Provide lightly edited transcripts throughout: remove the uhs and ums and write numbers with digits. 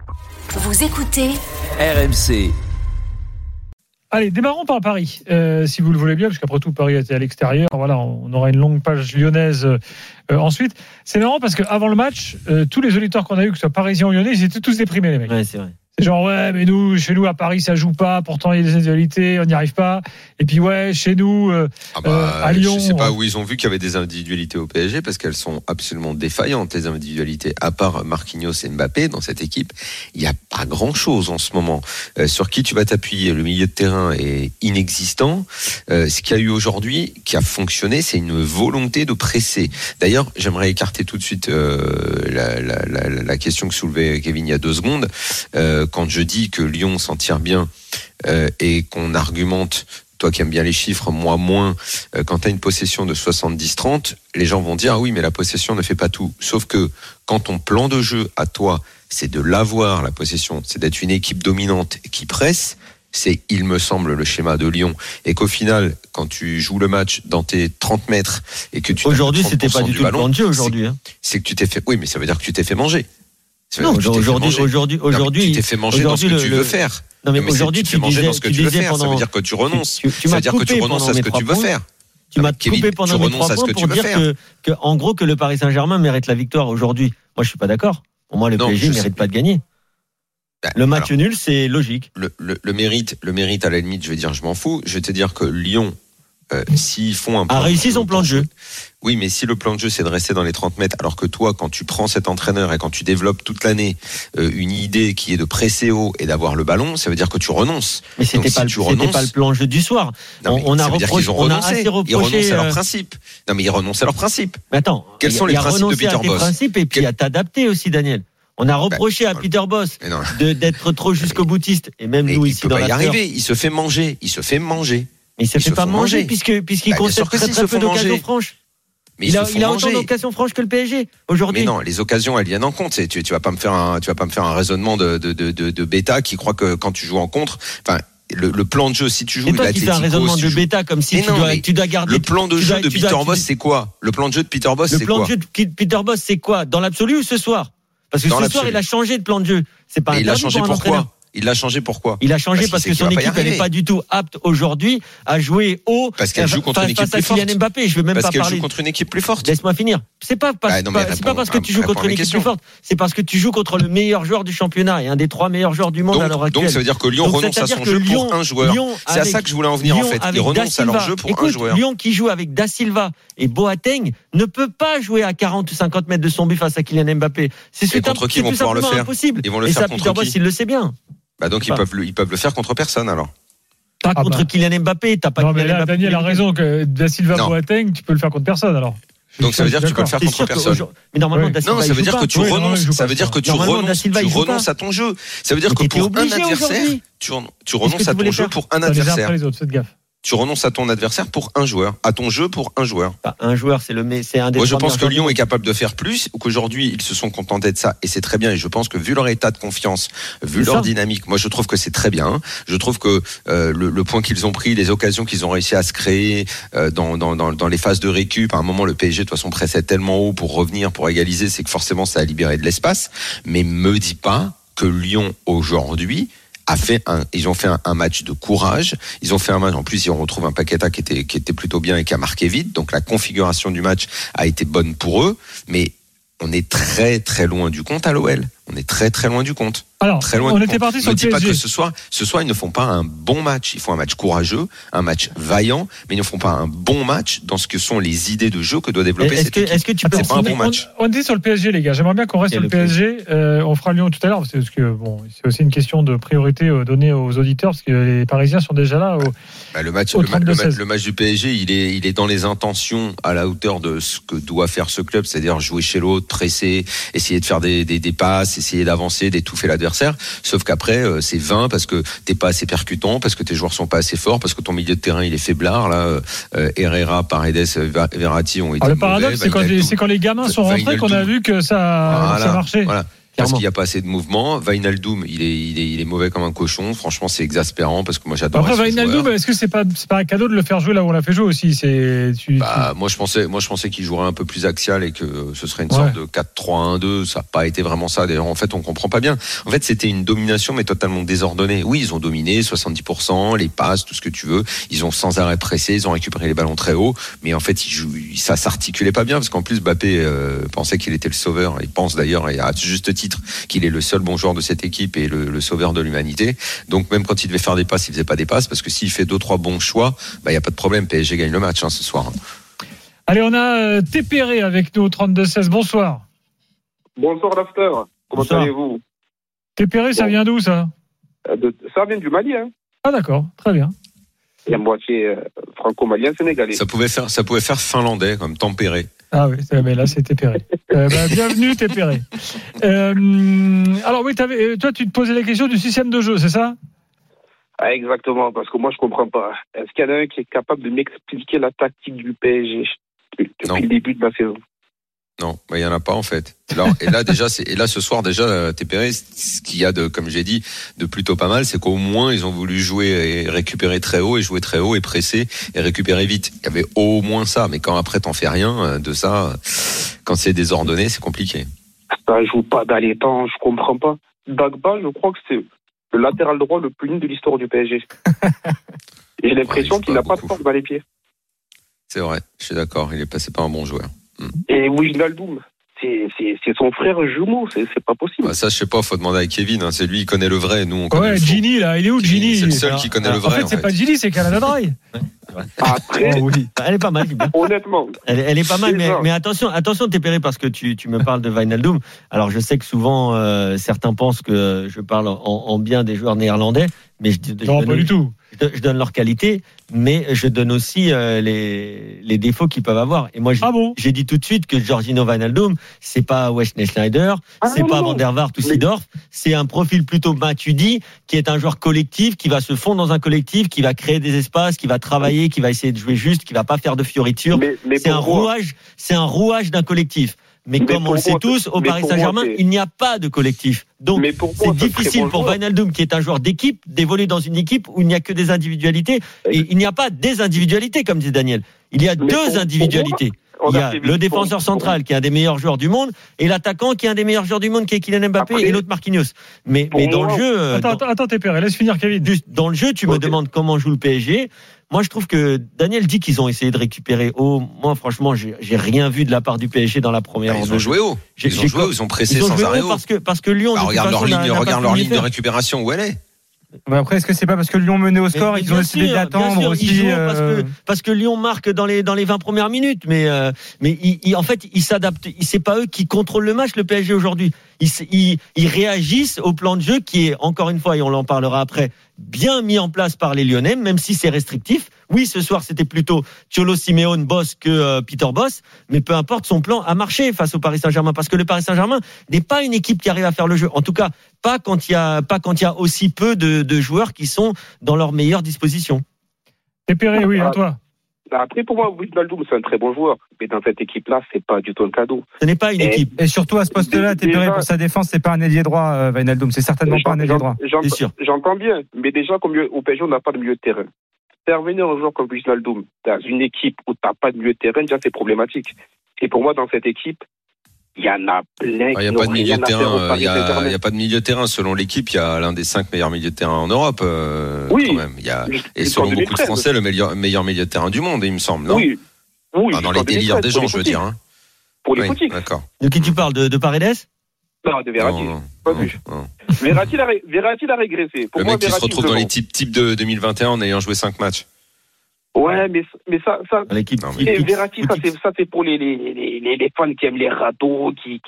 Vous écoutez RMC. Allez, démarrons par Paris, si vous le voulez bien, parce qu'après tout, Paris était à l'extérieur. Voilà, on aura une longue page lyonnaise ensuite. C'est marrant parce qu'avant le match, tous les auditeurs qu'on a eu, que ce soit parisiens ou lyonnais, ils étaient tous déprimés, les mecs. Ouais, c'est vrai. C'est genre, ouais, mais chez nous, à Paris, ça joue pas. Pourtant, il y a des individualités, on n'y arrive pas. Et puis, ouais, chez nous, à Lyon. Je sais pas où ils ont vu qu'il y avait des individualités au PSG, parce qu'elles sont absolument défaillantes, les individualités. À part Marquinhos et Mbappé, dans cette équipe, il n'y a pas grand chose en ce moment. Sur qui tu vas t'appuyer? Le milieu de terrain est inexistant. Ce qu'il y a eu aujourd'hui, qui a fonctionné, c'est une volonté de presser. D'ailleurs, j'aimerais écarter tout de suite la question que soulevait Kevin il y a 2 secondes. Quand je dis que Lyon s'en tire bien et qu'on argumente, toi qui aimes bien les chiffres, moi moins, quand tu as une possession de 70-30, les gens vont dire ah oui, mais la possession ne fait pas tout. Sauf que quand ton plan de jeu à toi, c'est de l'avoir, la possession, c'est d'être une équipe dominante qui presse, c'est, il me semble, le schéma de Lyon. Et qu'au final, quand tu joues le match dans tes 30 mètres et que tu aujourd'hui, c'était pas du tout le plan de jeu aujourd'hui. C'est que tu t'es fait. Oui, mais ça veut dire que tu t'es fait manger. Non, aujourd'hui, tu t'es fait manger dans ce que tu veux faire. Non, mais aujourd'hui, tu t'es manger dans ce que tu veux faire. Ça veut dire que tu renonces. Ça veut dire que tu renonces à ce que tu veux faire. Tu m'as coupé pendant mes 3 points pour dire que, en gros, que le Paris Saint-Germain mérite la victoire aujourd'hui. Moi, je suis pas d'accord. Pour moi, le PSG mérite pas de gagner. Le match nul, c'est logique. Le mérite, à la limite, je vais dire, je m'en fous. Je vais te dire que Lyon, s'ils font un plan, a réussi son plan de jeu. Oui, mais si le plan de jeu c'est de rester dans les 30 mètres, alors que toi, quand tu prends cet entraîneur et quand tu développes toute l'année une idée qui est de presser haut et d'avoir le ballon, ça veut dire que tu renonces. Mais c'était pas le plan de jeu du soir. Non, on a assez reproché. Ils renoncent à leur principe. Non, mais ils renoncent à leur principe. Mais attends, quels sont les principes de Peter Bosz? Principes et puis à t'adapter aussi, Daniel. On a reproché à Peter Bosz d'être trop jusqu'au boutiste et même nous ici dans la. Il peut pas y arriver. Il se fait manger. Mais il se fait pas manger puisqu'il concède très peu d'occasions franches. Mais il a autant d'occasions franches que le PSG aujourd'hui. Mais non, les occasions elles viennent en compte. Tu vas pas me faire un raisonnement de bêta qui croit que quand tu joues en contre, enfin le plan de jeu, si tu joues, et toi qui fais un raisonnement de bêta comme si tu dois garder. Le plan de jeu de Peter Bosz, c'est quoi? Le plan de jeu de Peter Bosz, c'est quoi? Le plan de jeu de Peter Bosz, c'est quoi? Dans l'absolu ou ce soir? Parce que ce soir, il a changé de plan de jeu. C'est pas. Il a changé pourquoi? Il l'a changé pourquoi? Il a changé parce que son équipe elle n'est pas du tout apte aujourd'hui à jouer haut parce qu'elle joue contre une équipe plus forte. Kylian Mbappé, je veux même pas parler. Parce qu'elle joue contre une équipe plus forte. Laisse-moi finir. C'est pas parce que tu joues contre une équipe plus forte, c'est parce que tu joues contre le meilleur joueur du championnat et un des 3 meilleurs joueurs du monde à l'heure actuelle. Donc ça veut dire que Lyon renonce à son jeu pour un joueur. C'est à ça que je voulais en venir en fait. Ils renoncent à leur jeu pour un joueur. Lyon qui joue avec Da Silva et Boateng ne peut pas jouer à 40 ou 50 mètres de son but face à Kylian Mbappé. C'est contre qui ils vont pouvoir le faire? Ils vont le faire contre qui? Il le sait bien. Bah donc ils peuvent le faire contre personne alors. Pas contre Kylian Mbappé, t'as pas. Non mais là Daniel a raison que Da Silva Boateng, tu peux le faire contre personne alors. Donc ça veut dire que tu peux le faire contre personne. Mais normalement Da Silva. Non, ça veut dire que tu renonces. Ça veut dire que tu renonces à ton jeu. Ça veut dire que pour un adversaire, tu renonces à ton jeu pour un adversaire. Faites gaffe. Tu renonces à ton adversaire pour un joueur, à ton jeu pour un joueur. Un joueur, c'est un des. Moi, je pense que Lyon est capable de faire plus, ou qu'aujourd'hui ils se sont contentés de ça, et c'est très bien. Et je pense que vu leur état de confiance, vu leur dynamique, moi je trouve que c'est très bien. Je trouve que le point qu'ils ont pris, les occasions qu'ils ont réussi à se créer dans les phases de récup, à un moment le PSG de toute façon pressait tellement haut pour revenir, pour égaliser, c'est que forcément ça a libéré de l'espace. Mais me dis pas que Lyon aujourd'hui ils ont fait un match de courage. Ils ont fait un match, en plus, ils retrouvent un Paqueta qui était plutôt bien et qui a marqué vite. Donc, la configuration du match a été bonne pour eux. Mais on est très, très loin du compte à l'OL. On est très, très loin du compte. Alors, très loin on était parti sur le PSG. Ne dis pas que ce soir, ils ne font pas un bon match. Ils font un match courageux, un match vaillant, mais ils ne font pas un bon match dans ce que sont les idées de jeu que doit développer cette équipe. Est-ce que tu c'est pas un bon match. On dit sur le PSG, les gars. J'aimerais bien qu'on reste sur le PSG. On fera Lyon tout à l'heure, parce que c'est aussi une question de priorité donnée aux auditeurs, parce que les Parisiens sont déjà là. Le match du PSG, il est dans les intentions à la hauteur de ce que doit faire ce club, c'est-à-dire jouer chez l'autre, presser, essayer de faire des passes, essayer d'avancer, d'étouffer l'adversaire. Sauf qu'après, c'est vain parce que t'es pas assez percutant, parce que tes joueurs sont pas assez forts, parce que ton milieu de terrain il est faiblard. Là, Herrera, Paredes, Verratti ont été le paradoxe, c'est quand les gamins sont rentrés qu'on a vu que ça marchait. Voilà. Parce qu'il n'y a pas assez de mouvement. Wijnaldum, il est mauvais comme un cochon. Franchement, c'est exaspérant parce que moi j'adore. Après Wijnaldum, est-ce que c'est pas un cadeau de le faire jouer là où on l'a fait jouer aussi? Moi je pensais qu'il jouerait un peu plus axial et que ce serait une sorte de 4-3-1-2. Ça n'a pas été vraiment ça. D'ailleurs, en fait, on comprend pas bien. En fait, c'était une domination mais totalement désordonnée. Oui, ils ont dominé 70%, les passes, tout ce que tu veux. Ils ont sans arrêt pressé, ils ont récupéré les ballons très haut, mais en fait, ça s'articulait pas bien parce qu'en plus Mbappé pensait qu'il était le sauveur. Il pense d'ailleurs, et à juste titre, qu'il est le seul bon joueur de cette équipe et le sauveur de l'humanité. Donc même quand il devait faire des passes, il faisait pas des passes parce que s'il fait 2-3 bons choix, il y a pas de problème. PSG gagne le match ce soir. Allez, on a Tépéré avec nous au 32-16. Bonsoir. Bonsoir l'after. Comment allez-vous? Tépéré, ça vient d'où ça? Ça vient du Mali. Ah d'accord, très bien. Il y a moitié franco-malien sénégalais. Ça pouvait faire finlandais comme tempéré. Ah oui, mais là c'est Tépéré. Bienvenue Tépéré. Alors oui, toi tu te posais la question du système de jeu, c'est ça? Exactement, parce que moi je comprends pas. Est-ce qu'il y en a un qui est capable de m'expliquer la tactique du PSG depuis le début de la saison? Non, il n'y en a pas en fait. Là ce soir déjà, Tépéré, ce qu'il y a comme j'ai dit, de plutôt pas mal, c'est qu'au moins ils ont voulu jouer et récupérer très haut et jouer très haut et presser et récupérer vite. Il y avait au moins ça, mais quand après t'en fais rien de ça, quand c'est désordonné, c'est compliqué. Ça joue pas dans les temps, je comprends pas. Dagba, je crois que c'est le latéral droit le plus nul de l'histoire du PSG. J'ai l'impression qu'il n'a pas de force dans les pieds. C'est vrai, je suis d'accord, c'est pas un bon joueur. Et Wijnaldum, c'est son frère jumeau, c'est pas possible. Ça, je sais pas, faut demander à Kevin, c'est lui, il connaît le vrai, nous on connaît le faux. Gini, là, il est où Gini? C'est le seul qui connaît le vrai. En fait, c'est pas Gini, c'est Canada Dry. Après, elle est pas mal. Honnêtement. Elle est pas mal, mais attention, Tépéré, parce que tu me parles de Wijnaldum. Alors, je sais que souvent, certains pensent que je parle en bien des joueurs néerlandais, mais non, pas du tout. Je donne leur qualité, mais je donne aussi les défauts qu'ils peuvent avoir. Et moi, j'ai dit tout de suite que Georginio Wijnaldum, c'est pas Wesley Sneijder, c'est pas Van der Vaart ou Seedorf, c'est un profil plutôt Matuidi, qui est un joueur collectif, qui va se fondre dans un collectif, qui va créer des espaces, qui va travailler, qui va essayer de jouer juste, qui va pas faire de fioritures. C'est un rouage d'un collectif. Mais comme on le sait tous, au Paris Saint-Germain, il n'y a pas de collectif. Donc, c'est difficile pour Wijnaldum, qui est un joueur d'équipe, d'évoluer dans une équipe où il n'y a que des individualités. Et il n'y a pas des individualités, comme dit Daniel. Il y a deux individualités. Il y a le défenseur central, qui est un des meilleurs joueurs du monde, et l'attaquant, qui est un des meilleurs joueurs du monde, qui est Kylian Mbappé, et l'autre Marquinhos. Mais dans le jeu... Attends, Tépéré, laisse finir Kevin. Dans le jeu, tu me demandes comment joue le PSG. Moi, je trouve que Daniel dit qu'ils ont essayé de récupérer haut. Moi, franchement, j'ai rien vu de la part du PSG dans la première. Ils ont joué haut. Ils ont pressé sans arrêt haut. Parce que Lyon. Regarde leur ligne de récupération, où elle est. Mais après, est-ce que c'est pas parce que Lyon menait au score, ils ont décidé d'attendre aussi parce que Lyon marque dans les 20 premières minutes, mais en fait, ils s'adaptent. C'est pas eux qui contrôlent le match, le PSG aujourd'hui. Ils réagissent au plan de jeu qui est, encore une fois, et on en parlera après, bien mis en place par les Lyonnais, même si c'est restrictif. Oui, ce soir, c'était plutôt Cholo Simeone Boss que Peter Boss, mais peu importe, son plan a marché face au Paris Saint-Germain, parce que le Paris Saint-Germain n'est pas une équipe qui arrive à faire le jeu. En tout cas, pas quand il y a aussi peu de joueurs qui sont dans leur meilleure disposition. Tépéré, oui, à toi. Après, pour moi, Wijnaldum, c'est un très bon joueur. Mais dans cette équipe-là, c'est pas du tout un cadeau. Ce n'est pas une équipe. Et surtout, à ce poste-là, Tépéré, pour sa défense, c'est pas un ailier droit, Wijnaldum. C'est certainement pas un ailier droit. C'est sûr. J'entends bien. Mais déjà, au PSG, on n'a pas de milieu de terrain. Faire venir un joueur comme Wijnaldum dans une équipe où tu n'as pas de milieu de terrain, déjà, c'est problématique. Et pour moi, dans cette équipe, il y en a plein. Il n'y a pas de milieu de terrain. Il y a pas de milieu de terrain. Selon l'équipe, il y a l'un des 5 meilleurs milieux de terrain en Europe. Oui. Quand même. Et selon beaucoup de Français, le meilleur milieu de terrain du monde, il me semble. Non oui. Dans les délires des gens, je veux dire. Hein. Pour les footix. D'accord. De qui tu parles, de Paredes? Non, de Verratti. Pas plus. Verratti a régressé. Pour le moi, mec qui se retrouve dans les types de 2021 en ayant joué 5 matchs. Ouais, mais ça, l'équipe. Et Verratti, ça c'est pour les fans qui aiment les râteaux, qui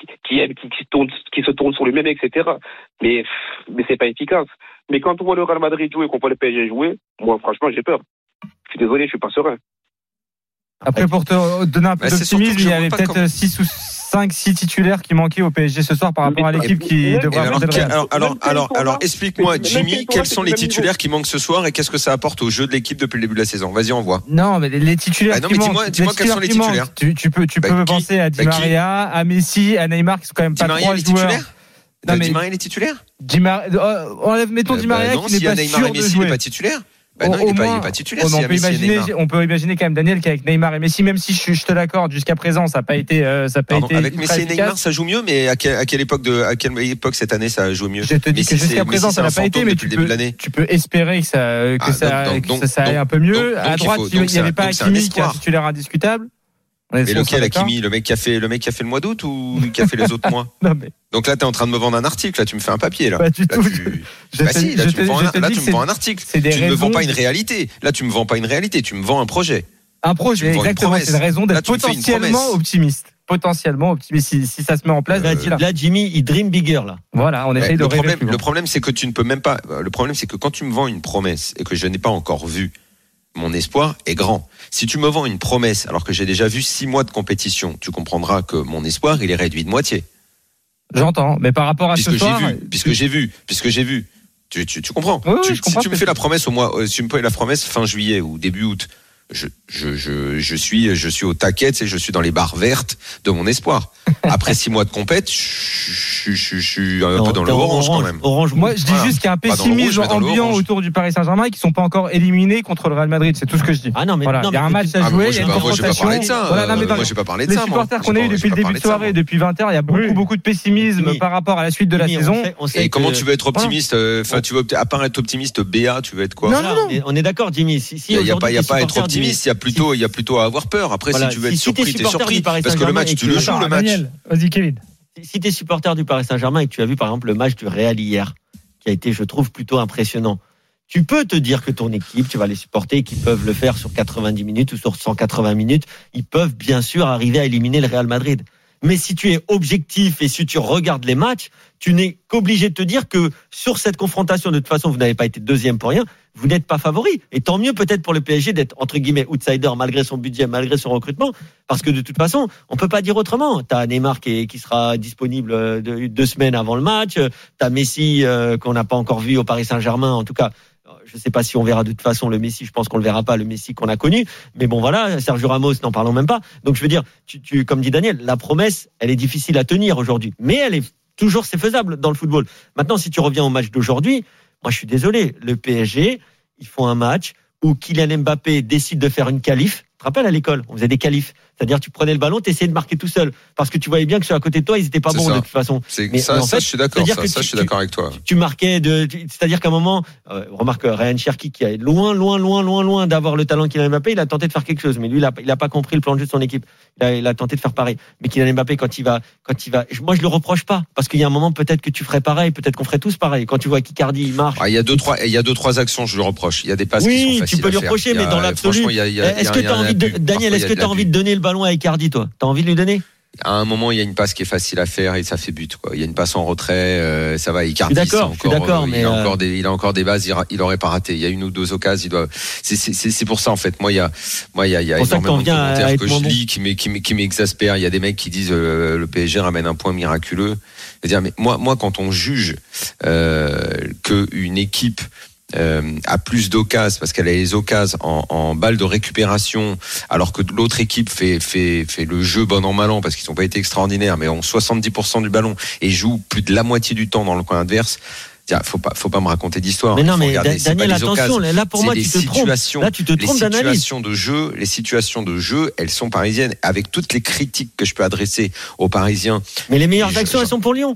se tournent sur lui-même, etc. Mais c'est pas efficace. Mais quand on voit le Real Madrid jouer et qu'on voit le PSG jouer, moi, franchement, j'ai peur. Je suis désolé, je suis pas serein. Après, pour te donner un peu d'optimisme, il y avait peut-être 6 titulaires qui manquaient au PSG ce soir par rapport à l'équipe qui devrait avoir le alors, explique-moi, Jimmy, quels sont les titulaires qui manquent ce soir et qu'est-ce que ça apporte au jeu de l'équipe depuis le début de la saison? Vas-y, on voit. Non, mais les titulaires qui manquent. Dis-moi quels sont les titulaires. Tu peux penser à Di Maria, à Messi, à Neymar, qui sont quand même pas 3 joueurs. Di Maria, il est titulaire? Mettons Di Maria qui n'est pas sûr de jouer. Il n'est pas titulaire? Non, il n'est pas titulaire. On peut imaginer quand même, Daniel, qu'avec Neymar et Messi, même si je te l'accorde, jusqu'à présent, ça n'a pas été. Avec Messi et Neymar, ça joue mieux, mais à quelle époque cette année ça joue mieux? Je te dis que jusqu'à présent, ça n'a pas été, mais tu peux espérer que ça aille un peu mieux. À droite, il n'y avait pas Hakimi qui est un titulaire indiscutable. Mais lequel, Hakimi, le mec qui a fait le mois d'août ou qui a fait les autres mois? Donc là, tu es en train de me vendre un article, là, tu me fais un papier, là. Pas du tout. Tu me vends un article. Tu ne me vends pas une réalité. Là, tu me vends pas une réalité, tu me vends un projet. Un projet, exactement. C'est une raison d'être potentiellement optimiste. Si ça se met en place. Là, Jimmy, il dream bigger, là. Voilà, on essaye de rêver. Le problème, c'est que tu ne peux même pas. Le problème, c'est que quand tu me vends une promesse et que je n'ai pas encore vu, mon espoir est grand. Si tu me vends une promesse alors que j'ai déjà vu 6 mois de compétition, tu comprendras que mon espoir, il est réduit de moitié. J'entends, mais par rapport à ce soir... Puisque j'ai vu. Tu comprends? Oui, si tu me fais la promesse si tu me fais la promesse fin juillet ou début août, je suis au taquet, je suis dans les barres vertes de mon espoir. Après 6 mois de compète, je suis un peu dans le orange quand même. Moi, je dis juste qu'il y a un pessimisme ambiant autour du Paris Saint-Germain qui sont pas encore éliminés contre le Real Madrid. C'est tout ce que je dis. Ah non, mais il y a un match à jouer, il y a une confrontation. Moi, j'ai pas parlé de ça. Les supporters qu'on a eu depuis le début de soirée, depuis 20h, il y a beaucoup de pessimisme par rapport à la suite de la saison. Et comment tu veux être optimiste? Enfin, tu veux, à part être optimiste, BA, tu veux être quoi? Non. On est d'accord, Jimmy. Il y a pas à être optimiste. Il y a plutôt à avoir peur. Après, si tu veux être surpris, t'es surpris. Parce que le match, tu le joues, le match. Vas-y, Kevin. Si t'es supporter du Paris Saint-Germain et que tu as vu, par exemple, le match du Real hier, qui a été, je trouve, plutôt impressionnant, tu peux te dire que ton équipe, tu vas les supporter et qu'ils peuvent le faire sur 90 minutes ou sur 180 minutes. Ils peuvent, bien sûr, arriver à éliminer le Real Madrid. Mais si tu es objectif et si tu regardes les matchs, tu n'es qu'obligé de te dire que sur cette confrontation, de toute façon, vous n'avez pas été deuxième pour rien, vous n'êtes pas favori. Et tant mieux peut-être pour le PSG d'être, entre guillemets, outsider malgré son budget, malgré son recrutement, parce que de toute façon, on peut pas dire autrement. T'as Neymar qui sera disponible 2 semaines avant le match, t'as Messi qu'on n'a pas encore vu au Paris Saint-Germain, en tout cas. Je sais pas si on verra de toute façon le Messi, je pense qu'on le verra pas, le Messi qu'on a connu. Mais bon, voilà, Sergio Ramos, n'en parlons même pas. Donc je veux dire, comme dit Daniel, la promesse, elle est difficile à tenir aujourd'hui. Mais elle est toujours, c'est faisable dans le football. Maintenant, si tu reviens au match d'aujourd'hui, moi je suis désolé, le PSG, ils font un match où Kylian Mbappé décide de faire une qualif. Tu te rappelles à l'école, on faisait des qualifs. C'est-à-dire tu prenais le ballon, tu essayais de marquer tout seul. Parce que tu voyais bien que ceux à côté de toi, ils étaient pas bons de toute façon. Mais ça, je suis d'accord. Je suis d'accord avec toi. Tu marquais c'est-à-dire qu'à un moment, remarque Ryan Cherki qui est loin d'avoir le talent Kylian Mbappé, il a tenté de faire quelque chose. Mais lui, il a pas compris le plan de jeu de son équipe. Il a tenté de faire pareil. Mais Kylian Mbappé, quand il va, moi je le reproche pas. Parce qu'il y a un moment, peut-être que tu ferais pareil, peut-être qu'on ferait tous pareil. Quand tu vois qu'Icardi, il marche. Il y a deux, trois actions, je le reproche. Il y a des passes qui sont faciles à faire. Oui, tu peux lui reprocher, mais dans l'absolu. Est-ce que tu as envie Daniel, est-ce que tu as envie de donner le ballon à Icardi, toi? T'as envie de lui donner? À un moment, il y a une passe qui est facile à faire et ça fait but, quoi. Il y a une passe en retrait, ça va. Icardi, il a encore des bases, il aurait pas raté. Il y a une ou deux occasions, c'est pour ça, en fait. Moi, il y a énormément de commentaires que je lis qui m'exaspèrent. Il y a des mecs qui disent, le PSG ramène un point miraculeux. C'est-à-dire, mais moi, quand on juge, qu'une équipe, a plus d'occasions parce qu'elle a les occasions en balles de récupération alors que l'autre équipe fait le jeu bon an mal an parce qu'ils n'ont pas été extraordinaires mais ont 70% du ballon et jouent plus de la moitié du temps dans le coin adverse. Faut pas me raconter d'histoire. Mais non, mais Daniel, attention, là pour moi tu te trompes. Là tu te trompes d'analyse. Les situations de jeu, elles sont parisiennes avec toutes les critiques que je peux adresser aux Parisiens. Mais les meilleures actions elles sont pour Lyon.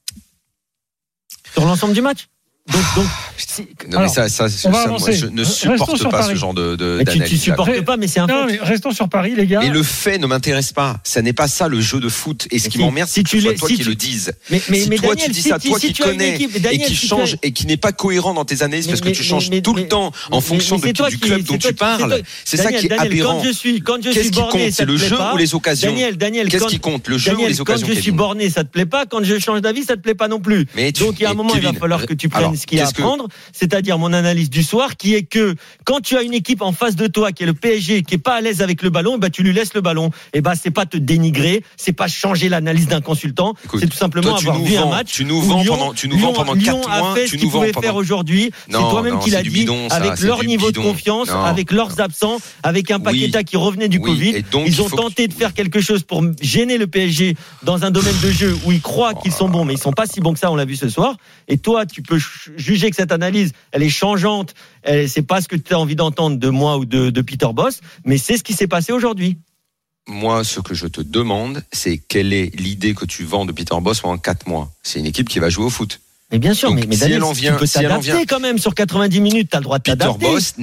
Sur l'ensemble du match. Donc non, mais ça, moi, je ne supporte pas ce genre d'analyse. Tu supportes pas, mais c'est un fait. Non, mais restons sur Paris, les gars. Et le fait ne m'intéresse pas. Ça n'est pas ça le jeu de foot. Et ce qui m'emmerde, c'est que ce soit toi qui le dises. Si toi tu dis ça, toi qui connais et qui change et qui n'est pas cohérent dans tes analyses parce que tu changes tout le temps en fonction du club dont tu parles. C'est ça qui est aberrant. Qu'est-ce qui compte? C'est le jeu ou les occasions? Daniel, qu'est-ce qui compte? Le jeu ou les occasions? Quand je suis borné, ça te plaît pas. Quand je change d'avis, ça te plaît pas non plus. Donc il y a un moment, il va falloir que tu prennes ce qu'il y a à prendre défendre, c'est-à-dire mon analyse du soir, qui est que quand tu as une équipe en face de toi, qui est le PSG, qui est pas à l'aise avec le ballon, tu lui laisses le ballon. C'est pas te dénigrer, c'est pas changer l'analyse d'un consultant. Écoute, c'est tout simplement avoir vu un match. Tu nous vends pendant 4 mois. Lyon a fait ce qu'il pouvait faire aujourd'hui. C'est toi-même qui l'as dit. Avec leur niveau de confiance, avec leurs absents, avec un Paqueta qui revenait du Covid. Ils ont tenté de faire quelque chose pour gêner le PSG dans un domaine de jeu où ils croient qu'ils sont bons, mais ils sont pas si bons que ça, on l'a vu ce soir. Et toi, tu peux juger que cette analyse, elle est changeante. C'est pas ce que tu as envie d'entendre de moi ou de Peter Bosz, mais c'est ce qui s'est passé aujourd'hui. Moi, ce que je te demande, c'est quelle est l'idée que tu vends de Peter Bosz pendant 4 mois. C'est une équipe qui va jouer au foot. Mais bien sûr, donc, mais Daniel, tu peux t'adapter quand même sur 90 minutes, tu as le droit de t'adapter.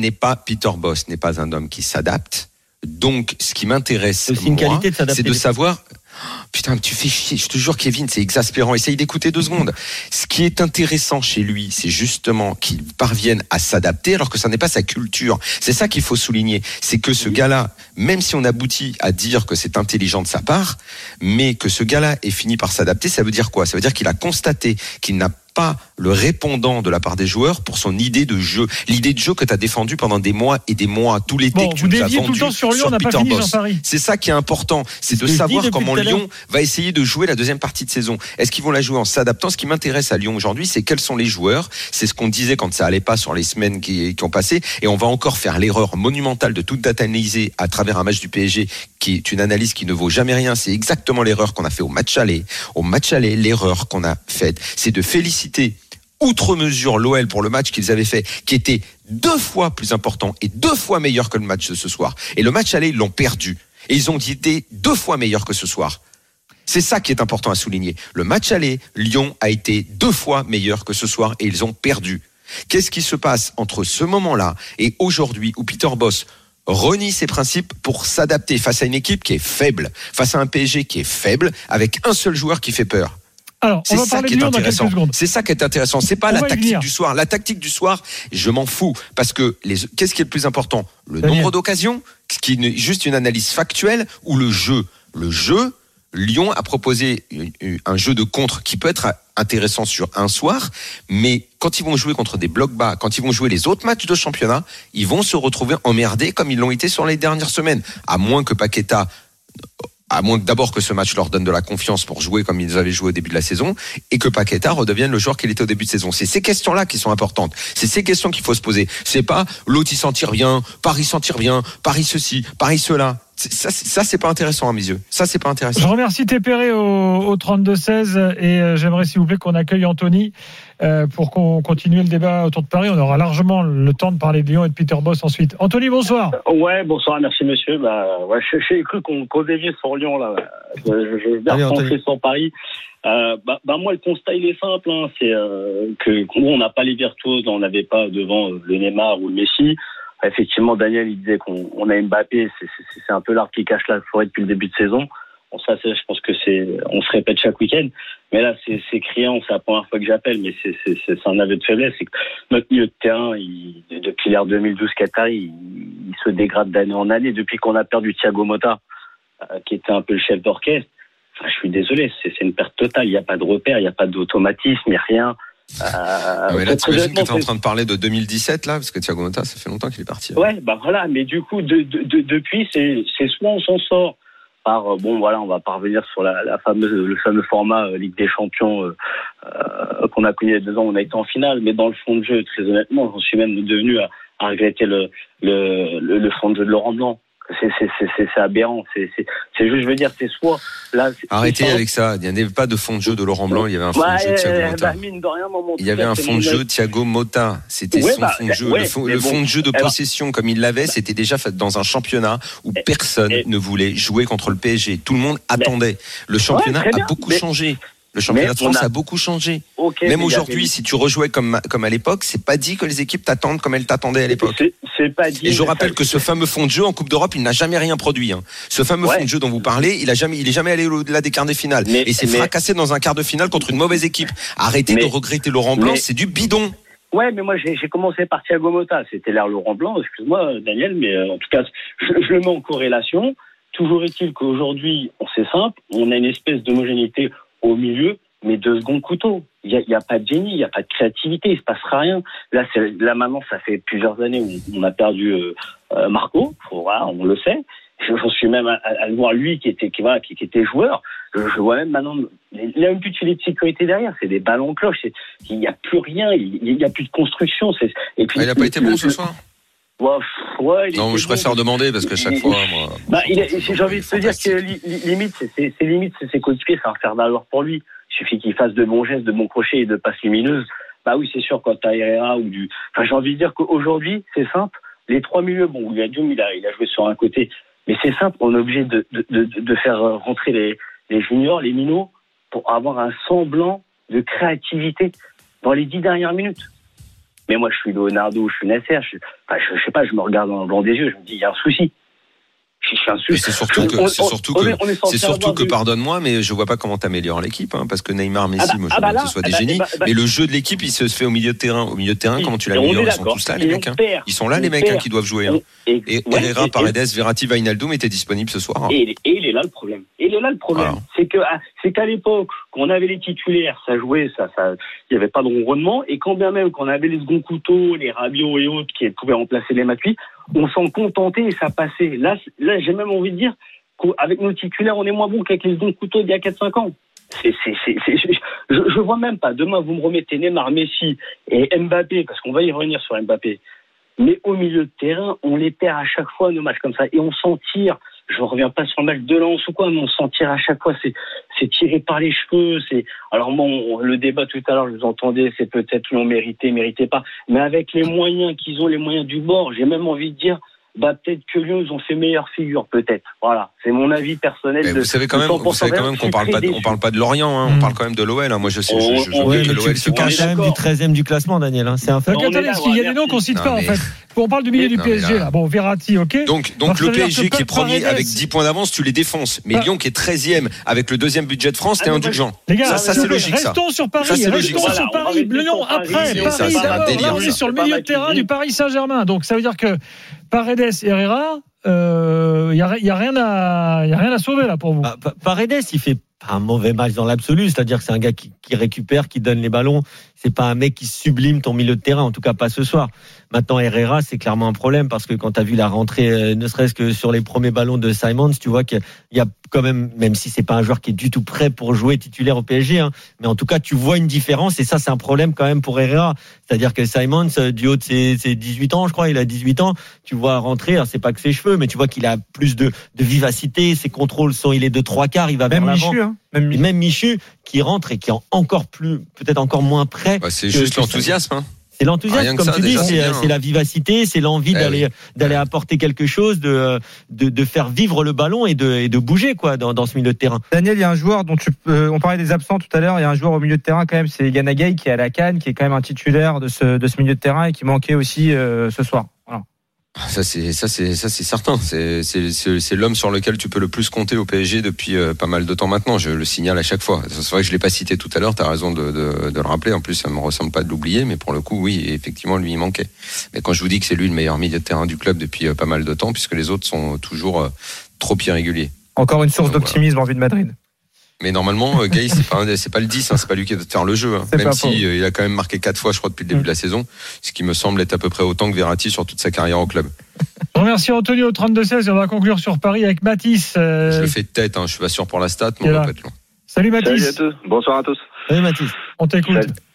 Peter Bosz n'est pas un homme qui s'adapte. Donc, ce qui m'intéresse, c'est aussi une qualité de s'adapter. C'est de savoir... Putain, tu fais chier. Je te jure, Kevin, c'est exaspérant. Essaye d'écouter 2 secondes. Ce qui est intéressant chez lui, c'est justement qu'il parvienne à s'adapter alors que ça n'est pas sa culture. C'est ça qu'il faut souligner. C'est que ce gars-là, même si on aboutit à dire que c'est intelligent de sa part, mais que ce gars-là ait fini par s'adapter, ça veut dire quoi? Ça veut dire qu'il a constaté qu'il n'a pas le répondant de la part des joueurs pour son idée de jeu. L'idée de jeu que tu as défendue pendant des mois et des mois, tout l'été, que tu nous as vendu sur Peter Bosz. C'est ça qui est important. C'est de savoir comment Lyon va essayer de jouer la deuxième partie de saison. Est-ce qu'ils vont la jouer en s'adaptant? Ce qui m'intéresse à Lyon aujourd'hui, c'est quels sont les joueurs. C'est ce qu'on disait quand ça allait pas sur les semaines qui ont passé. Et on va encore faire l'erreur monumentale de toute data analyser à travers un match du PSG qui est une analyse qui ne vaut jamais rien. C'est exactement l'erreur qu'on a fait au match aller. Au match aller, l'erreur qu'on a faite, c'est de féliciter outre mesure l'OL pour le match qu'ils avaient fait, qui était 2 fois plus important et 2 fois meilleur que le match de ce soir. Et le match aller, ils l'ont perdu. Et ils ont été 2 fois meilleurs que ce soir. C'est ça qui est important à souligner. Le match aller, Lyon a été 2 fois meilleur que ce soir et ils ont perdu. Qu'est-ce qui se passe entre ce moment-là et aujourd'hui où Peter Bosz renie ses principes pour s'adapter face à une équipe qui est faible, face à un PSG qui est faible, avec un seul joueur qui fait peur? Alors, c'est ça qui est intéressant. C'est ça qui est intéressant. C'est pas la tactique du soir. La tactique du soir, je m'en fous. Parce que qu'est-ce qui est le plus important? Le nombre d'occasions, qui est juste une analyse factuelle, ou le jeu? Le jeu, Lyon a proposé un jeu de contre qui peut être intéressant sur un soir, mais quand ils vont jouer contre des blocs bas, quand ils vont jouer les autres matchs de championnat, ils vont se retrouver emmerdés comme ils l'ont été sur les dernières semaines. À moins que Paqueta... À moins d'abord que ce match leur donne de la confiance pour jouer comme ils avaient joué au début de la saison et que Paqueta redevienne le joueur qu'il était au début de saison. C'est ces questions-là qui sont importantes. C'est ces questions qu'il faut se poser. C'est pas l'autre il s'en tire bien, Paris s'en tire bien, Paris ceci, Paris cela. Ça, c'est pas intéressant à mes yeux. Ça, c'est pas intéressant. Je remercie Tépéré au 32-16 et j'aimerais s'il vous plaît qu'on accueille Anthony pour qu'on continue le débat autour de Paris. On aura largement le temps de parler de Lyon et de Peter Bosz ensuite. Anthony, bonsoir. Ouais, bonsoir, merci monsieur. J'ai cru qu'on déviait sur Lyon là. Je vais rentrer sur Paris. Moi, le constat il est simple, hein, c'est que on n'a pas les virtuoses, on n'avait pas devant le Neymar ou le Messi. Effectivement, Daniel, il disait qu'on a Mbappé, c'est un peu l'arbre qui cache la forêt depuis le début de saison. Bon, ça, je pense que on se répète chaque week-end. Mais là, c'est criant, c'est la première fois que j'appelle, mais c'est un aveu de faiblesse. C'est que notre milieu de terrain, depuis l'ère 2012 Qatari, il se dégrade d'année en année. Depuis qu'on a perdu Thiago Motta, qui était un peu le chef d'orchestre, enfin, je suis désolé, c'est une perte totale. Il n'y a pas de repère, il n'y a pas d'automatisme, il n'y a rien. Mais là, tu imagines que tu es en train de parler de 2017 là, parce que Thiago Motta, ça fait longtemps qu'il est parti. Ouais, voilà, mais du coup, depuis, c'est soit on s'en sort par on va parvenir sur le fameux format Ligue des Champions qu'on a connu il y a 2 ans, on a été en finale, mais dans le fond de jeu, très honnêtement, j'en suis même devenu à regretter le fond de jeu de Laurent Blanc. C'est aberrant. C'est juste, je veux dire, c'est soit là. Arrêtez avec ça. Il n'y avait pas de fond de jeu de Laurent Blanc. Il y avait un fond de jeu de Thiago Motta. Il y avait un fond de jeu de Thiago Motta. C'était son fond de jeu. Le fond de jeu de possession, comme il l'avait, c'était déjà fait dans un championnat où personne ne voulait jouer contre le PSG. Tout le monde attendait. Le championnat a beaucoup changé. Le championnat de France a beaucoup changé. Même aujourd'hui, si tu rejouais comme à l'époque, c'est pas dit que les équipes t'attendent comme elles t'attendaient à l'époque. C'est pas dit. Et je rappelle que ce fameux fond de jeu en Coupe d'Europe, il n'a jamais rien produit. Hein. Ce fameux fond de jeu dont vous parlez, il est jamais allé au-delà des quarts de finale. Et s'est fracassé dans un quart de finale contre une mauvaise équipe. Arrêtez de regretter Laurent Blanc, c'est du bidon. Ouais, mais moi j'ai commencé par Thiago Motta. C'était l'ère Laurent Blanc. Excuse-moi, Daniel, mais en tout cas, je le mets en corrélation. Toujours est-il qu'aujourd'hui, c'est simple, on a une espèce d'homogénéité au milieu, mais de second couteau. Il y a pas de génie, il y a pas de créativité, il se passera rien. Là maintenant, ça fait plusieurs années où on a perdu Marco. Voilà, on le sait. J'en suis même à le voir lui qui était joueur. Je vois même maintenant, il n'y a même plus de filet de sécurité derrière. C'est des ballons cloches. Il n'y a plus rien. Il n'y a plus de construction. Et puis, il n'a pas été bon ce soir. Ouais, non, je préfère demander parce que chaque fois, moi. J'ai envie de te dire que limite, c'est ses coéquipiers, ça va faire valoir pour lui. Il suffit qu'il fasse de bons gestes, de bons crochets et de passes lumineuses. Bah oui, c'est sûr, quand t'as Herrera j'ai envie de dire qu'aujourd'hui, c'est simple. Les trois milieux, bon, Dioum, il a joué sur un côté. Mais c'est simple, on est obligé de faire rentrer les juniors, les minots, pour avoir un semblant de créativité dans les 10 dernières minutes. Mais moi, je suis Leonardo, je suis Nasser, je sais pas, je me regarde dans le blanc des yeux, je me dis, il y a un souci. C'est surtout que pardonne-moi, mais je vois pas comment t'améliores l'équipe, hein, parce que Neymar, Messi, moi je veux que ce soit des génies, mais le jeu de l'équipe, il se fait au milieu de terrain. Au milieu de terrain, comment tu l'améliores? Ils sont tous là, les mecs. Ils sont là, les mecs qui doivent jouer. Et Herrera, Paredes, Verratti, Wijnaldum étaient disponibles ce soir. Et il est là le problème. Voilà. C'est qu'à l'époque, quand on avait les titulaires, ça jouait, il y avait pas de ronronnement, et quand bien même qu'on avait les seconds couteaux, les Rabiot et autres qui pouvaient remplacer les Matuidi, on s'en contentait et ça passait. Là, j'ai même envie de dire qu'avec nos titulaires, on est moins bon qu'avec les seconds couteaux d'il y a 4-5 ans. Je vois même pas. Demain, vous me remettez Neymar, Messi et Mbappé, parce qu'on va y revenir sur Mbappé. Mais au milieu de terrain, on les perd à chaque fois, nos matchs comme ça. Et on s'en tire. Je ne reviens pas sur le match de Lens ou quoi, mais on s'en tire à chaque fois. C'est tiré par les cheveux. Alors moi, le débat tout à l'heure, je vous entendais, c'est peut-être l'on méritait pas. Mais avec les moyens qu'ils ont, les moyens du bord, j'ai même envie de dire, peut-être que Lyon, ils ont fait meilleure figure, peut-être. Voilà, c'est mon avis personnel. Vous savez quand même qu'on parle pas de Lorient, hein, on parle quand même de l'OL. Hein. Moi, je sais que l'OL se cache quand même du 13e du classement, Daniel. Hein. C'est un fait. Attendez, parce qu'il y a des noms qu'on cite pas, en fait. On parle du milieu du PSG, là. Bon, Verratti, ok. Donc le PSG qui est premier avec 10 points d'avance, tu les défonces. Mais Lyon qui est 13e avec le deuxième budget de France, t'es indulgent. Les gars, ça c'est logique, ça. Restons sur Paris. Lyon après. Paris d'abord. On est sur le milieu de terrain du Paris Saint-Germain. Donc ça veut dire que Paredes, Herrera, il y a rien à sauver là pour vous. Paredes, il fait pas un mauvais match dans l'absolu, c'est-à-dire que c'est un gars qui récupère, qui donne les ballons. C'est pas un mec qui sublime ton milieu de terrain, en tout cas pas ce soir. Maintenant, Herrera, c'est clairement un problème parce que quand tu as vu la rentrée, ne serait-ce que sur les premiers ballons de Simons, tu vois qu'il y a quand même si c'est pas un joueur qui est du tout prêt pour jouer titulaire au PSG, hein, mais en tout cas, tu vois une différence et ça, c'est un problème quand même pour Herrera. C'est-à-dire que Simons, du haut de ses 18 ans, je crois, il a 18 ans, tu vois rentrer, alors c'est pas que ses cheveux, mais tu vois qu'il a plus de vivacité, ses contrôles il est de 3/4, il va vers l'avant. Michu, hein. Même Michu qui rentre et qui est encore plus, peut-être encore moins prêt. C'est juste l'enthousiasme, hein. C'est l'enthousiasme, comme tu dis, c'est la vivacité, c'est l'envie d'aller apporter quelque chose, de faire vivre le ballon et de bouger quoi dans ce milieu de terrain. Daniel, il y a un joueur dont on parlait des absents tout à l'heure, il y a un joueur au milieu de terrain quand même, c'est Gana Gueye qui est à la CAN, qui est quand même un titulaire de ce milieu de terrain et qui manquait aussi ce soir. Voilà. Ça c'est certain. C'est l'homme sur lequel tu peux le plus compter au PSG depuis pas mal de temps maintenant. Je le signale à chaque fois. C'est vrai que je l'ai pas cité tout à l'heure. T'as raison de le rappeler. En plus, ça me ressemble pas de l'oublier, mais pour le coup, oui, effectivement, lui il manquait. Mais quand je vous dis que c'est lui le meilleur milieu de terrain du club depuis pas mal de temps, puisque les autres sont toujours trop irréguliers. Encore une source d'optimisme en vue de Madrid. Mais normalement, Gueye, c'est pas le 10, hein, c'est pas lui qui doit faire le jeu. Hein. Même si il a quand même marqué 4 fois, je crois, depuis le début de la saison, ce qui me semble être à peu près autant que Verratti sur toute sa carrière au club. Je remercie Antonio au 32-16 et on va conclure sur Paris avec Mathis. Je le fais de tête, hein, je suis pas sûr pour la stat, mais on va pas être long. Salut Mathis. Salut à tous. Bonsoir à tous. Salut Mathis. On t'écoute.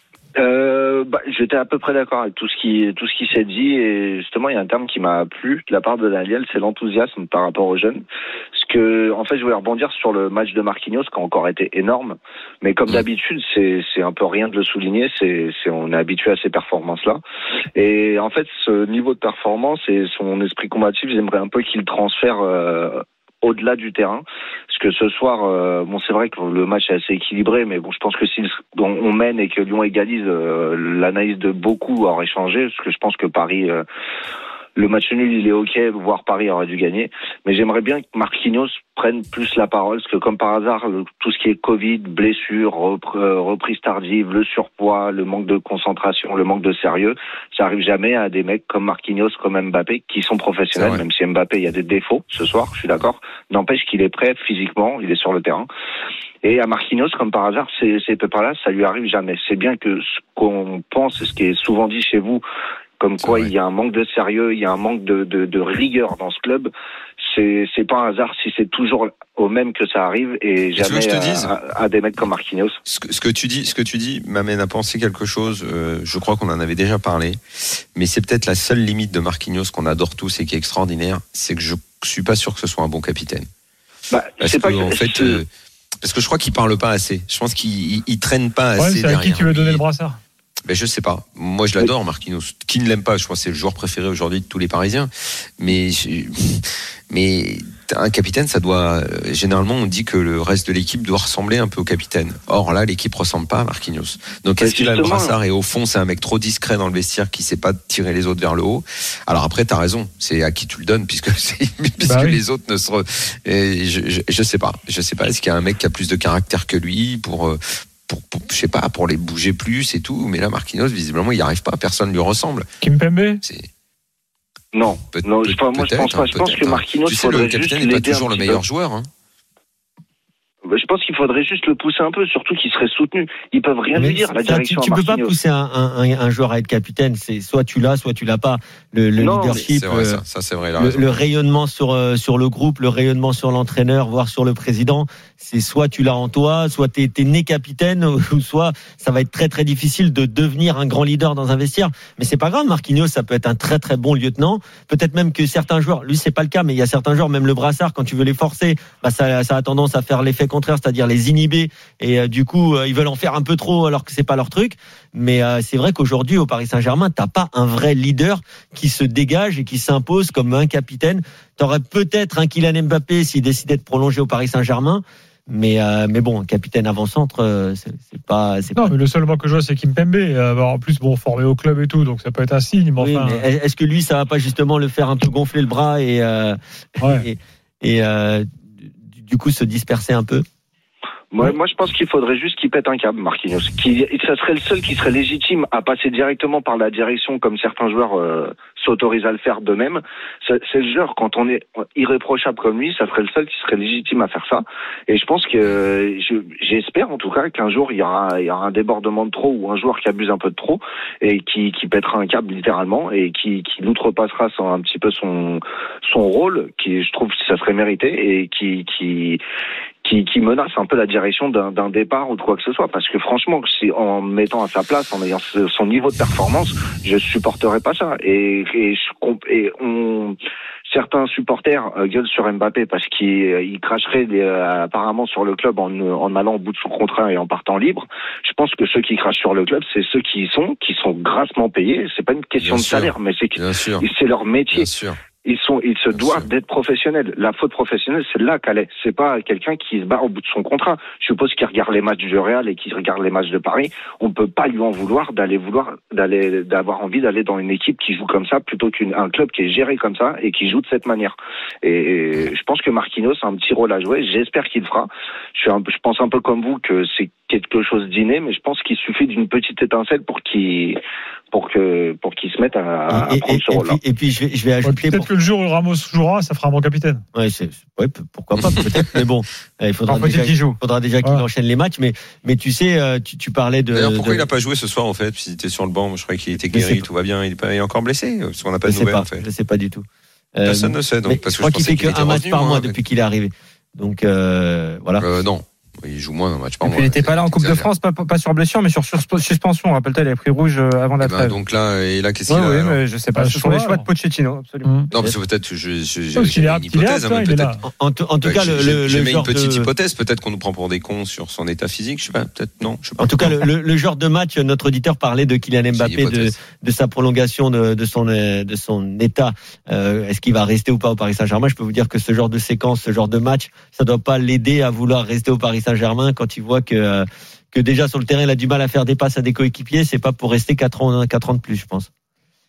J'étais à peu près d'accord avec tout ce qui s'est dit et justement il y a un terme qui m'a plu de la part de Daniel, c'est l'enthousiasme par rapport aux jeunes. Parce que en fait je voulais rebondir sur le match de Marquinhos qui a encore été énorme, mais comme d'habitude c'est un peu rien de le souligner, on est habitué à ces performances là et en fait ce niveau de performance et son esprit combatif, j'aimerais un peu qu'il transfère au-delà du terrain. Parce que ce soir, c'est vrai que le match est assez équilibré, mais bon, je pense que si on mène et que Lyon égalise, l'analyse de beaucoup aurait changé, parce que je pense que Paris Le match nul, il est ok, voire Paris aurait dû gagner. Mais j'aimerais bien que Marquinhos prenne plus la parole, parce que comme par hasard, tout ce qui est Covid, blessures, reprise tardive, le surpoids, le manque de concentration, le manque de sérieux, ça arrive jamais à des mecs comme Marquinhos, comme Mbappé, qui sont professionnels, même si Mbappé, il y a des défauts ce soir, je suis d'accord. N'empêche qu'il est prêt physiquement, il est sur le terrain. Et à Marquinhos, comme par hasard, ces pépins-là, ça lui arrive jamais. C'est bien que ce qu'on pense, et ce qui est souvent dit chez vous, comme quoi il y a un manque de sérieux, il y a un manque de rigueur dans ce club. C'est pas un hasard si c'est toujours au même que ça arrive et jamais à des mecs comme Marquinhos. Ce que tu dis m'amène à penser quelque chose. Je crois qu'on en avait déjà parlé, mais c'est peut-être la seule limite de Marquinhos qu'on adore tous et qui est extraordinaire, c'est que je suis pas sûr que ce soit un bon capitaine. Parce que je crois qu'il parle pas assez. Je pense qu'il traîne pas assez derrière. C'est à qui tu veux donner le brassard? Je sais pas. Moi, je l'adore, Marquinhos. Qui ne l'aime pas? Je crois que c'est le joueur préféré aujourd'hui de tous les Parisiens. Mais un capitaine, ça doit. Généralement, on dit que le reste de l'équipe doit ressembler un peu au capitaine. Or là, l'équipe ressemble pas à Marquinhos. Donc, est-ce qu'il a le brassard et au fond, c'est un mec trop discret dans le vestiaire qui sait pas tirer les autres vers le haut. Alors après, t'as raison. C'est à qui tu le donnes puisque les autres ne se. Je sais pas. Est-ce qu'il y a un mec qui a plus de caractère que lui pour je sais pas, pour les bouger plus et tout, mais là Marquinhos visiblement il n'y arrive pas, personne lui ressemble. Kimpembe ? Non, je pense pas. Je pense que Marquinhos, tu sais, le capitaine n'est pas toujours le meilleur joueur. Hein. Je pense qu'il faudrait juste le pousser un peu, surtout qu'il serait soutenu. Ils peuvent rien lui dire, la direction. Tu peux pas pousser un joueur à être capitaine. C'est soit tu l'as, soit tu l'as pas. Le leadership, c'est vrai, ça c'est vrai. Le rayonnement sur le groupe, le rayonnement sur l'entraîneur, voire sur le président. C'est soit tu l'as en toi, soit t'es né capitaine, ou soit ça va être très très difficile de devenir un grand leader dans un vestiaire. Mais c'est pas grave, Marquinhos, ça peut être un très très bon lieutenant. Peut-être même que certains joueurs, lui c'est pas le cas, mais il y a certains joueurs, même le brassard, quand tu veux les forcer, ça a tendance à faire l'effet contraire, c'est-à-dire les inhiber, et du coup ils veulent en faire un peu trop alors que c'est pas leur truc. Mais c'est vrai qu'aujourd'hui au Paris Saint-Germain, t'as pas un vrai leader qui se dégage et qui s'impose comme un capitaine. T'aurais peut-être un Kylian Mbappé s'il décidait de prolonger au Paris Saint-Germain. Mais bon, capitaine avant-centre, c'est pas. Mais le seul mot que je vois, c'est Kimpembe. En plus, formé au club et tout, donc ça peut être un signe. Mais oui, mais est-ce que lui, ça va pas justement le faire un peu gonfler le bras et du coup se disperser un peu? Moi, je pense qu'il faudrait juste qu'il pète un câble, Marquinhos. Ça serait le seul qui serait légitime à passer directement par la direction, comme certains joueurs s'autorisent à le faire d'eux-mêmes. C'est le joueur, quand on est irréprochable comme lui, ça serait le seul qui serait légitime à faire ça. Et je pense que j'espère en tout cas qu'un jour il y aura un débordement de trop ou un joueur qui abuse un peu de trop et qui pètera un câble littéralement et qui outrepassera un petit peu son rôle, qui je trouve que ça serait mérité, et qui menace un peu la direction d'un départ ou de quoi que ce soit, parce que franchement, en me mettant à sa place, en ayant son niveau de performance, je supporterais pas ça. Certains supporters gueulent sur Mbappé parce qu'il cracherait apparemment sur le club en allant au bout de son contrat et en partant libre. Je pense que ceux qui crachent sur le club, c'est ceux qui sont grassement payés. C'est pas une question de salaire, mais c'est leur métier. Bien sûr. Ils se doivent d'être professionnels. La faute professionnelle, c'est là qu'elle est. C'est pas quelqu'un qui se barre au bout de son contrat. Je suppose qu'il regarde les matchs du Real et qu'il regarde les matchs de Paris. On peut pas lui en vouloir d'avoir envie d'aller dans une équipe qui joue comme ça plutôt qu'un club qui est géré comme ça et qui joue de cette manière. Et je pense que Marquinhos a un petit rôle à jouer. J'espère qu'il le fera. Je pense un peu comme vous que c'est quelque chose d'inné, mais je pense qu'il suffit d'une petite étincelle pour qu'il se mette à prendre ce rôle-là. Et puis je vais ajouter. Peut-être que le jour où Ramos jouera, ça fera un bon capitaine. Ouais, pourquoi pas, peut-être. Mais bon, il faudra déjà qu'il enchaîne les matchs. Mais tu sais, tu parlais de. D'ailleurs, pourquoi il n'a pas joué ce soir en fait? S'il était sur le banc, je croyais qu'il était guéri, tout va bien. Il est encore blessé, parce qu'on n'a pas de nouvelles en fait. Je sais pas du tout. Personne ne sait. Donc, parce je crois qu'il fait qu'un match par mois depuis qu'il est arrivé. Donc voilà. Non. Il joue moins d'un match par mois. Il n'était pas là en Coupe de France, pas sur blessure, mais sur suspension. Rappelle-toi, il avait pris rouge avant la trêve. Donc là, qu'est-ce qu'il a? Oui, mais je sais pas. Ce sont les choix de Pochettino, absolument. Non, parce que peut-être j'ai une hypothèse. En tout cas, j'ai mis une petite hypothèse. Peut-être qu'on nous prend pour des cons sur son état physique. Je sais pas. Peut-être non. En tout cas, le genre de match, notre auditeur parlait de Kylian Mbappé, de sa prolongation, de son état. Est-ce qu'il va rester ou pas au Paris Saint-Germain? Je peux vous dire que ce genre de séquence, ce genre de match, ça doit pas l'aider à vouloir rester au Paris Saint-Germain quand il voit que déjà sur le terrain il a du mal à faire des passes à des coéquipiers. C'est pas pour rester 4 ans de plus, je pense.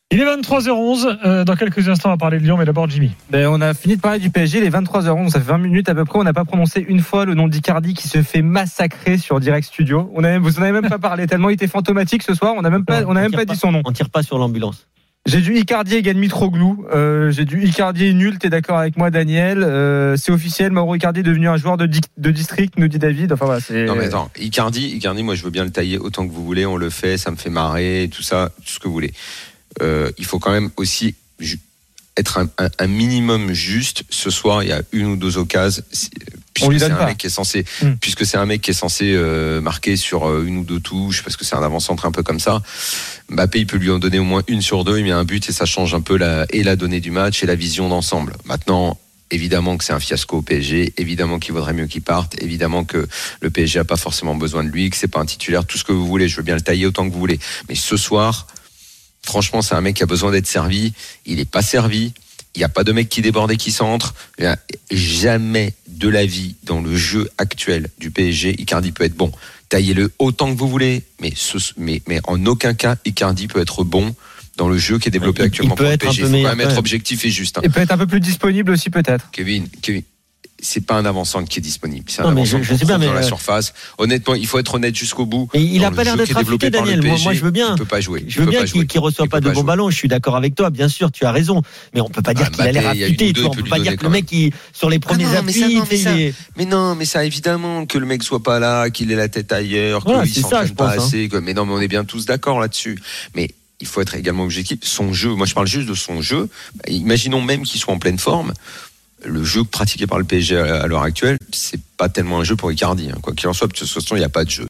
Il est 23h11. Dans quelques instants, on va parler de Lyon, mais d'abord Jimmy. On a fini de parler du PSG. Il est 23h11. Ça fait 20 minutes à peu près. On n'a pas prononcé une fois le nom d'Icardi qui se fait massacrer sur Direct Studio. Vous n'en avez même pas parlé tellement il était fantomatique ce soir. On n'a même pas dit son nom. On tire pas sur l'ambulance. J'ai du Icardi égale Mitroglou. J'ai du Icardi est nul. T'es d'accord avec moi, Daniel? C'est officiel. Mauro Icardi est devenu un joueur de district, nous dit David. Enfin voilà. Non mais attends, Icardi, moi je veux bien le tailler autant que vous voulez. On le fait, ça me fait marrer, tout ça, tout ce que vous voulez. Il faut quand même aussi être un minimum juste. Ce soir, il y a une ou deux occasions. Puisque c'est un mec qui est censé marquer sur une ou deux touches, parce que c'est un avant-centre un peu comme ça. Mbappé, il peut lui en donner au moins une sur deux. Il met un but et ça change un peu la donnée du match et la vision d'ensemble. Maintenant, évidemment que c'est un fiasco au PSG, évidemment qu'il vaudrait mieux qu'il parte, évidemment que le PSG a pas forcément besoin de lui, que c'est pas un titulaire, tout ce que vous voulez. Je veux bien le tailler autant que vous voulez. Mais ce soir, franchement, c'est un mec qui a besoin d'être servi. Il est pas servi. Il n'y a pas de mec qui déborde et qui centre. Jamais de la vie dans le jeu actuel du PSG, Icardi peut être bon. Taillez-le autant que vous voulez, mais en aucun cas, Icardi peut être bon dans le jeu qui est développé actuellement pour le PSG. Il faut quand même être objectif et juste. Il peut être un peu plus disponible aussi, peut-être. Kevin, c'est pas un avant-centre qui est disponible. C'est un avant-centre qui est dans la surface. Honnêtement, il faut être honnête jusqu'au bout. Mais il a pas l'air d'être affûté, Daniel. Moi, je veux bien. Il peut pas jouer. Je veux bien qu'il reçoit pas de bons ballons. Je suis d'accord avec toi. Bien sûr, tu as raison. Mais on peut pas dire qu'il a l'air affûté. On peut pas dire que le mec, sur les premiers appuis, mais non, mais ça, évidemment, que le mec soit pas là, qu'il ait la tête ailleurs, qu'il s'entraîne pas assez. Mais non, mais on est bien tous d'accord là-dessus. Mais il faut être également objectif. Son jeu, moi je parle juste de son jeu. Imaginons même qu'il soit en pleine forme. Le jeu pratiqué par le PSG à l'heure actuelle, c'est pas tellement un jeu pour Icardi. Quoi qu'il en soit, de toute façon, il n'y a pas de jeu.